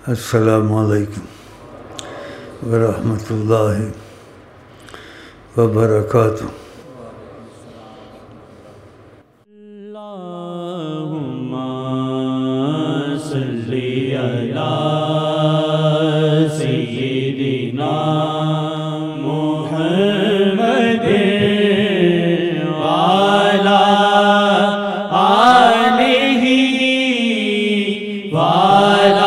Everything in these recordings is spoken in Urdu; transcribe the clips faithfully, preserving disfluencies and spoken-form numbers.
السلام علیکم ورحمۃ اللہ وبرکاتہ۔ اللہم صلی علی سیدنا محمد وعلی آلہ وعلی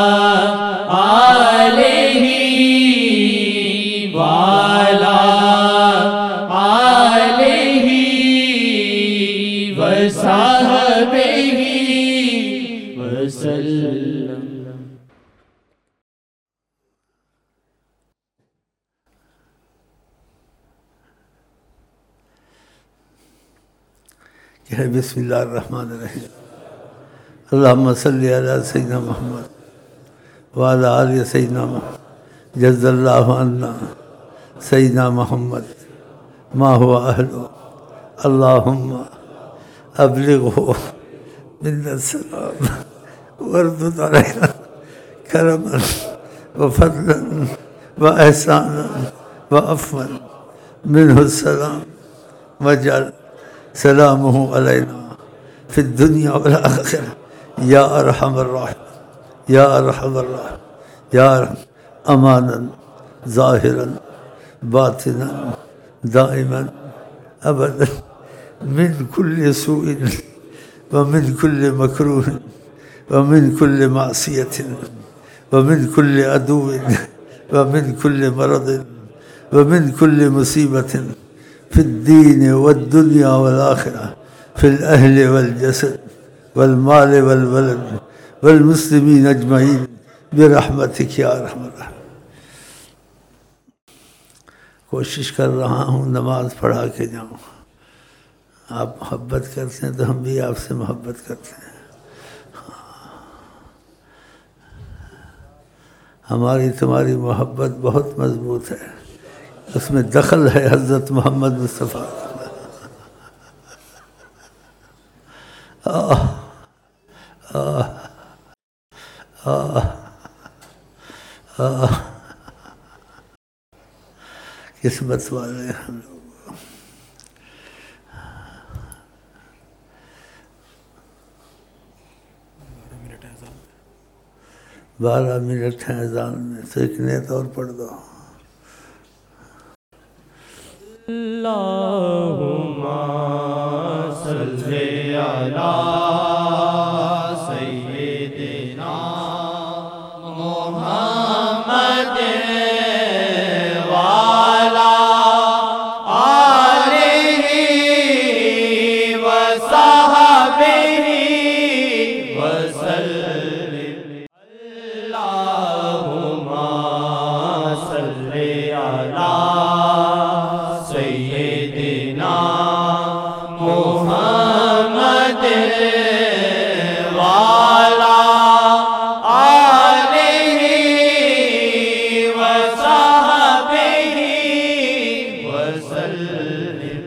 آلہ وعلی آلہ وصحبہ وسلم۔ کہ بسم اللہ الرحمن الرحیم۔ اللہم صلی علی سیدنا محمد وعلی آل سیدنا محمد۔ جز اللہ عنا سیدنا محمد ما هو اہلہ، اللہم ابلغہ منا السلام واردد علینا کرما وفضلا واحسانا وعفوا منہ السلام واجعل سلامہ علینا فی الدنیا والآخرہ یا ارحم الراحمین یا ارحم الراحمین یا ارحم امانا ظاہرا باطنا دائما ابدا من کل سوء ومن کل مکروہ ومن کل معصیت ومن کل عدو ومن کل مرض ومن کل مصیبت فی الدین والدنیا والآخرہ فی الاہل والجسد والمال والولد والمسلمین اجمعین برحمتک یا ارحم الراحمین۔ کوشش کر رہا ہوں نماز پڑھا کے جاؤں۔ آپ محبت کرتے ہیں تو ہم بھی آپ سے محبت کرتے ہیں۔ ہماری تمہاری محبت بہت مضبوط ہے، اس میں دخل ہے حضرت محمد مصطفیٰ۔ آہ آہ آہ آہ قسمت والے ہم لوگ۔ بارہ منٹ ہیں اذان میں، تو ایک نیت اور پڑھ دو۔ اللہم صلی علی سیدنا محمد وعلی آلہ وصحبہ وسلم۔ اللہم صلی علی سیدنا محمد وعلی آلہ وصحبہ وسلم۔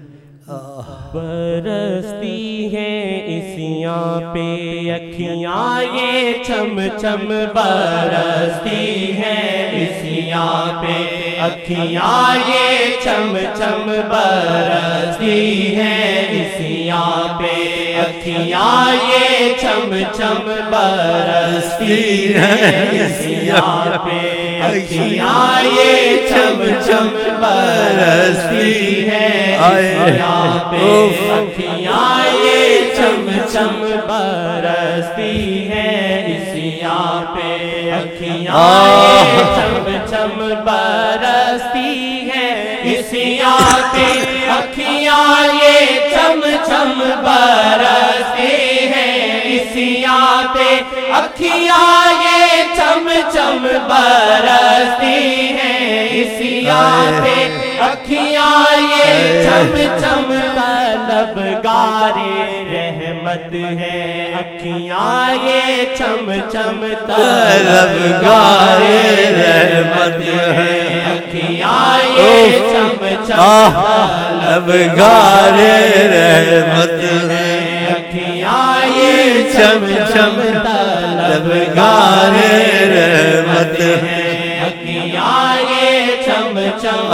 برستی ہیں اسیاں پہ اکھیاں یہ چم چم، برستی ہیں اسیاں پہ اکھیاں یہ چم چم، برستی ہیں اسیاں پہ اکھیاں یہ چم چم، برستی ہیں اسیاں پہ اکھیاں یہ چم چم، برستی ہیں اسیاں پہ اکھیاں یہ چم چم، برستی ہیں اسیاں پہ اکھیاں یہ چم چم، برستی ہیں اسیاں پہ اکھیاں یہ چم چم، برستی ہیں اسیاں پہ اکھیاں یہ چم چم، برستی ہیں اسیاں پہ اکھیاں یہ چم چم، طلبگار رحمت ہے اکھیاں یہ چم چم، طلبگار رحمت ہے اکھیاں یہ چم چم، طلبگار رحمت ہے اکھیاں یہ چم چم، طلبگار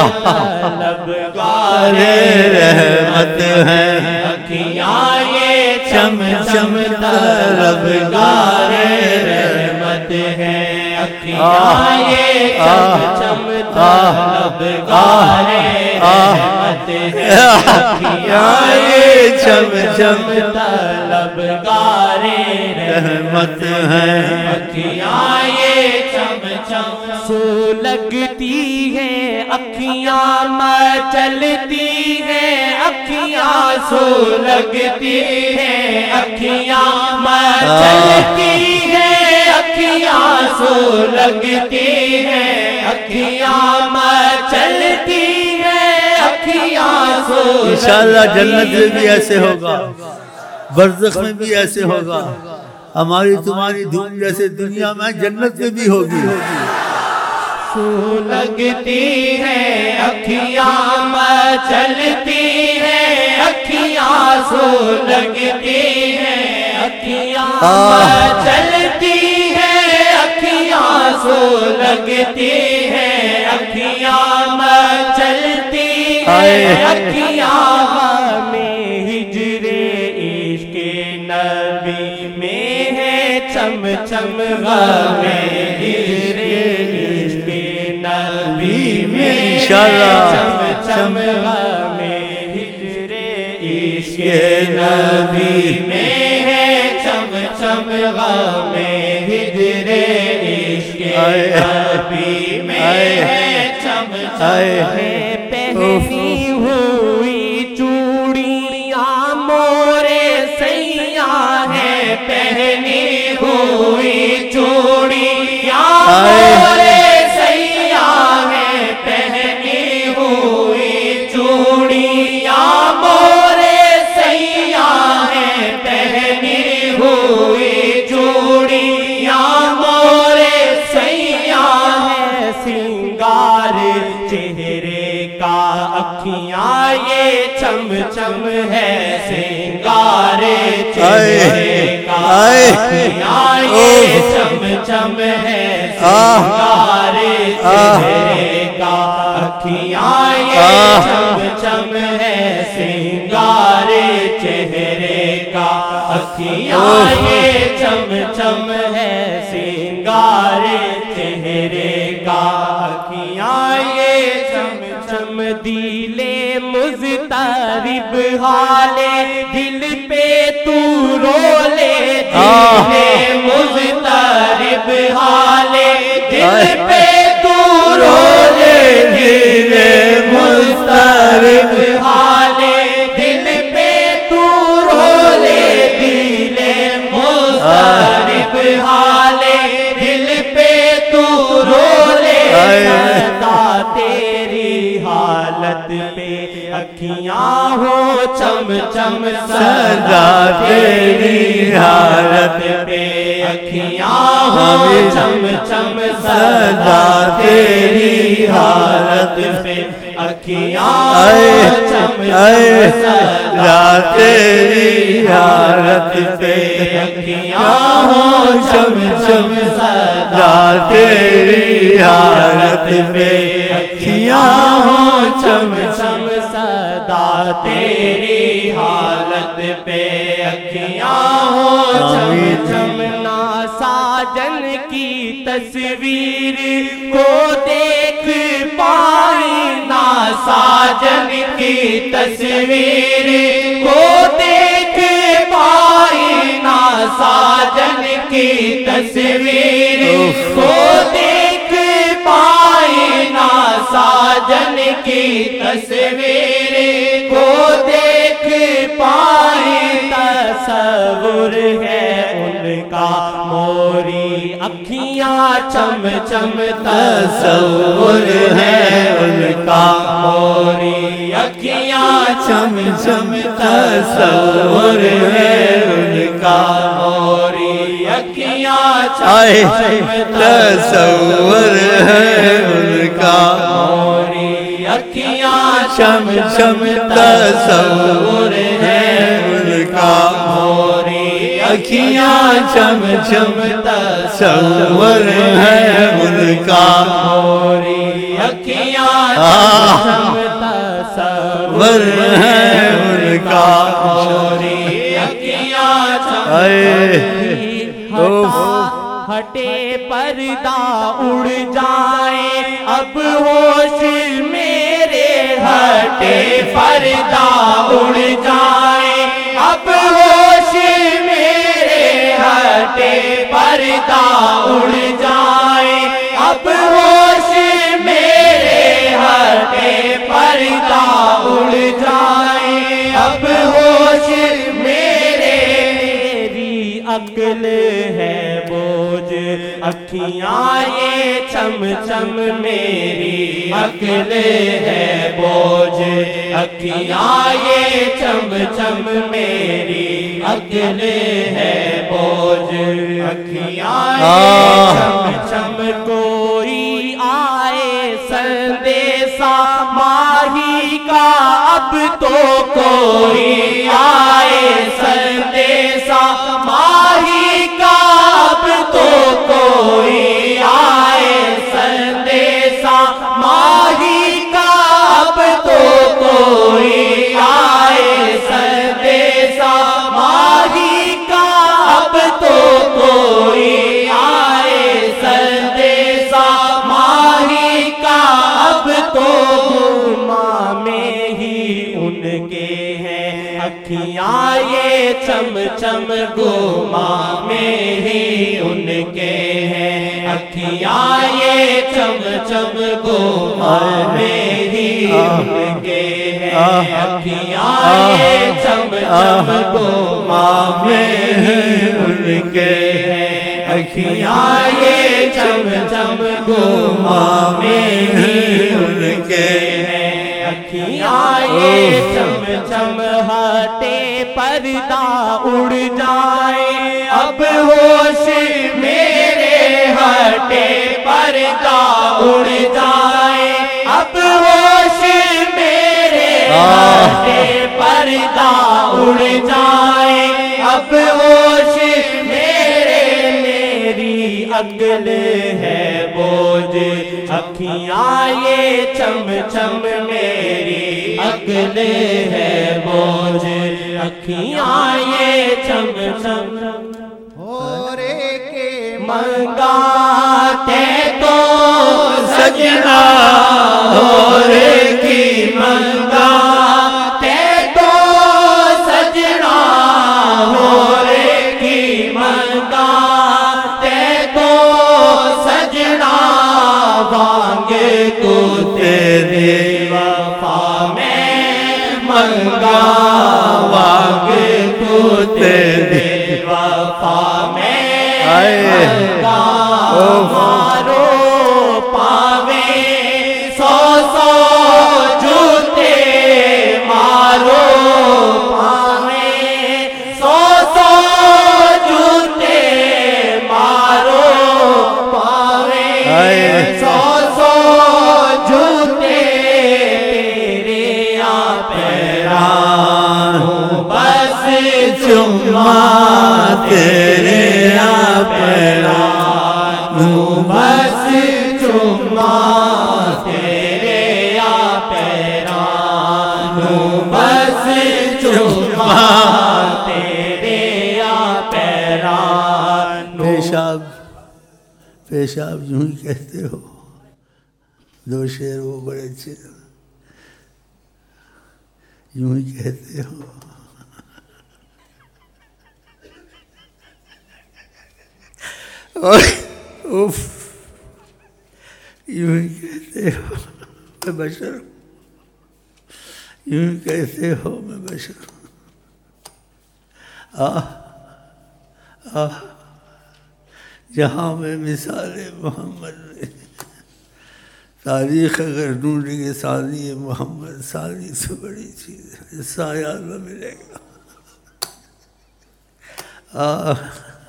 طلبگار رحمت ہیں، اکھیاں یہ چم چم طلبگار رحمت ہے، اکھیاں یہ چم چم طلبگار رحمت ہے، اکھیاں یہ چم چم طلبگار رحمت ہے، اکھیاں یہ چم چم سو لگتی ہے، اکھیاں مچلتی ہیں، اکھیاں سو لگتی ہیں، اکھیاں مچلتی ہیں، اکھیاں سو لگتی ہیں، اکھیاں مچلتی ہیں، اکھیاں سو لگتی ہیں۔ انشاءاللہ جنت میں بھی ایسے ہوگا، برزخ میں بھی ایسے ہوگا، ہماری تمہاری دھوم جیسے دنیا میں جنت میں بھی ہوگی۔ سو لگتی ہے، اکھیاں مچلتی ہیں، اکھیاں سو لگتی ہیں، اکھیاں مچلتی ہیں، اکھیاں سو لگتی ہیں، اکھیاں مچلتی ہیں، اکھیاں میں ہجر عشق نبی میں ہے چم چم غم ہجر عشق نبی میں انشاءاللہ چم چم غم ہجر عشق نبی میں ہے چم چم غم ہجر عشق نبی میں ہے چم چم پہنی ہوئی چوڑیاں مورے سیاں ہیں، پہنی ہوئی چوڑیاں مورے سیاں ہیں، پہنی ہوئی چوڑیاں مورے سیاں ہیں، پہنی ہوئی چوڑیاں مورے سیاں ہیں، سنگار چہرے کا اکھیاں یہ چم چم ہے، سنگار چہرے کا اکھیاں یہ چم چم ہے، سنگار چہرے کا اکھیاں یہ چم چم ہے، سنگار چہرے کا اکھیاں یہ چم چم ہے، سنگار چہرے کا اکھیاں یہ چم چم دیلے مضطرب حالے دل پہ تو رولے، دیلے مضطرب حالے دل پہ تو رولے، دیلے مضطرب حالے دل پہ تو رولے، دیلے مضطرب حالے دل پہ تو رولے، سدا تیری حالت پہ اکھیاں ہو چم چم، سدا تیری حالت پہ اکھیاں ہو چم چم، سدا تیری حالت پہ اکھیاں ہو چم چم، سدا تیری حالت پہ اکھیاں ہو چم چم، سدا تیری حالت پہ اکھیاں ہو چم چم، سدا تیری حالت پہ اکھیاں ہو چم چم، نا ساجن کی تصویر کو دیکھ پائی، نا ساجن کی تصویر کو دیکھ پائی، نا ساجن کی تصویر کو دیکھ پائی، نا ساجن کی تصویر کو دیکھ پائی، تصور ہے ان کا موری اکھیاں چم چم، تصور ہے ان کا موری اکھیاں چم چم، تصور ہے ان کا موری اکھیاں چم چم، تصور ہے ان کا موری اکھیاں چم چم، تصور ہے ان کا موری اکھیاں چم چم، تصور ہے ان کا موری اکھیاں ان کا گوری اکھیاں چم اوف ہٹے پردہ اڑ جائے اب ہوش میرے ہٹے پردہ اڑ جائے اب ہوش میرے ہٹے پردہ اڑ جائے اب ہوش میرے ہٹے پردہ اڑ جائے اب ہوش میرے میری عقل ہے بوجھ اکھیاں یہ چم چم میری عقل ہے بوجھ اکھیاں یہ چم چم میری عقل ہے بوجھ اکھیاں یہ چم چم کوئی آئے سندیسا ماہی کا اب تو کوئی آئے سندیسا ماہی کا اب تو کوئی آئے سندیسا ماہی کا اب تو کوئی آئے سندیسا ماہی کا اب تو کوئی آئے سندیسا ماہی کا اب تو گما میں ہی ان کے ہیں اکھیاں یہ چم چم گما میں ہی ان کے ہیں اکھیاں یہ چم چم گما میں ہی ان کے ہیں اکھیاں یہ چم چم گما میں ہی ان کے ہیں اکھیاں یہ چم چم گما میں ہی ان کے ہیں اکھیاں یہ چم چم ہٹے پردہ اڑ جائے اب ہوش میرے ہٹے پردہ اڑ جائے اب ہوش میرے ہٹے پردہ اڑ جائے اب ہوش میرے میری عقل ہے بوجھ اکھیاں یہ چم چم میری عقل ہے بوجھ اکھیاں یہ چم چم ہورے کے منگاتے تو سجنا ہورے کی منگاتے تو سجنا ہورے کی منگاتے تو سجنا وانگے کو تیرے وفا میں منگا وانگے کو تیرے وفا میں منگا مارو پاوے سو سو جوتے مارو پاوے سو سو جوتے مارو پاوے سو سو جوتے تیرے آ پیران بس چما تیرے آ پیران بس چما تیرے آ پیران بس چما تیرے آ پیران پیشاب پیشاب یوں ہی کہتے ہو دو شعر وہ بڑے اچھے یوں ہی کہتے ہو اوف یوں ہی کہتے ہو میں بشر ہوں یوں ہی کہتے ہو میں بشر ہوں آہ آہ جہاں میں مثال محمد میں تاریخ اگر ڈھونڈیں گے ثانی محمد ثانی سے بڑی چیز ہے سایہ نہ ملے گا آہ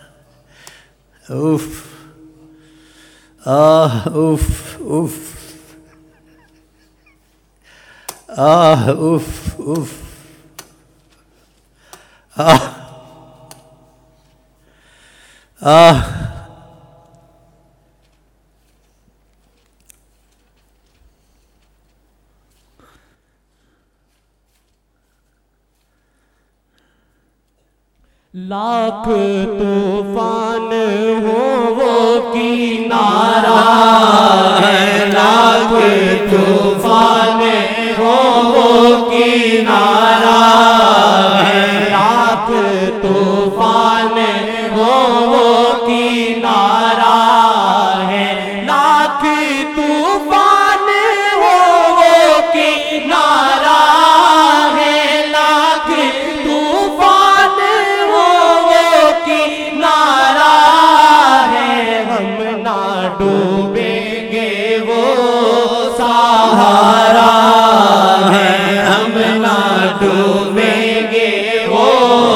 اوف آہ اوف اوف آہ اوف اوف آہ آہ لاکھ طوفان ہو وہ کنارہ ہے، لاکھ طوفان ہو وہ کنارہ ہے، لاکھ طوفان ہو وہ کنارہ ہے، لاکھ طوفان ہو وہ کنارہ ہے، لاکھ طوفان ہو وہ کنارہ ہے، ہم نہ ڈوبیں گے وہ سہارا ہے، ہم نہ ڈوبیں گے وہ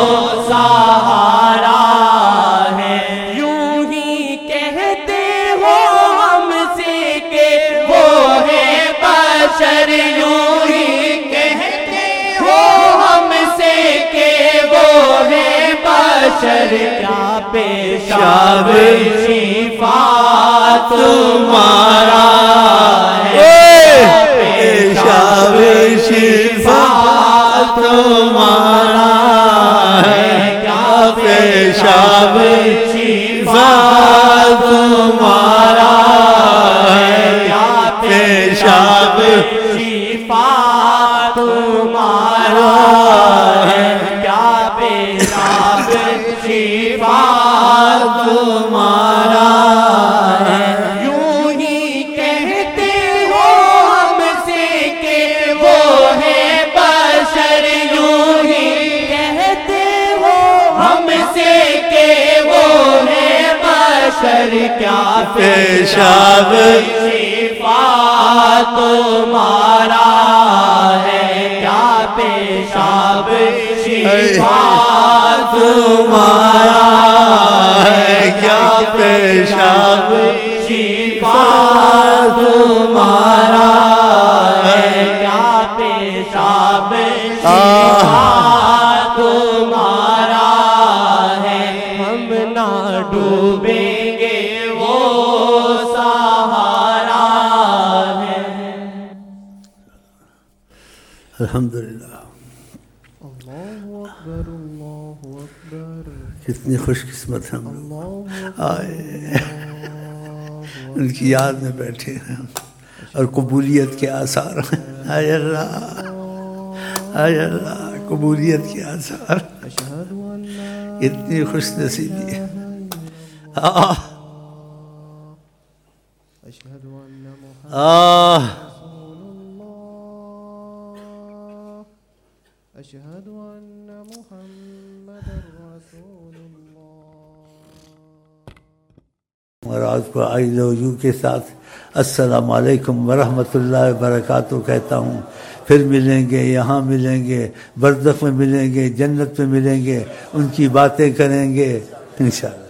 سہارا ہے، یوں ہی کہتے ہو ہم سے کہ وہ ہے بشر، یوں ہی کہتے ہو ہم سے کہ وہ ہے بشر، کیا پیشاب شفا تمہارا ہے، پیشاب شفا تمہارا ہے، کیا پیشاب شفا تمہارا ہے، کیا پیشاب شفا تمہارا ہے، کیا پیشاب شفا تمہارا ہے، یوں ہی کہتے ہو ہم سے کہ وہ ہے بشر، یوں ہی کہتے ہو ہم سے کہ وہ ہے بشر، کیا پیشاب شفا تمہارا ہے، کیا پیشاب شفا تمہارا ہے، کیا پیشاب شفا تمہارا ہے، کیا پیشاب شفا تمہارا ہے، ہم نہ ڈوبیں گے وہ سہارا ہے۔ الحمدللہ، کتنی خوش قسمت ہم لوگ آئے ان کی یاد میں بیٹھے ہیں اور قبولیت کے آثار ہیں۔ اے اللہ، اے اللہ، قبولیت کے آثار، اتنی خوش نصیبی ہے۔ آہ آہ أشهد أن محمد رسول الله۔ اور آج کو عید وجوہ کے ساتھ السلام علیکم ورحمۃ اللہ وبرکاتہ کہتا ہوں۔ پھر ملیں گے، یہاں ملیں گے، برزخ میں ملیں گے، جنت میں ملیں گے، ان کی باتیں کریں گے انشاءاللہ۔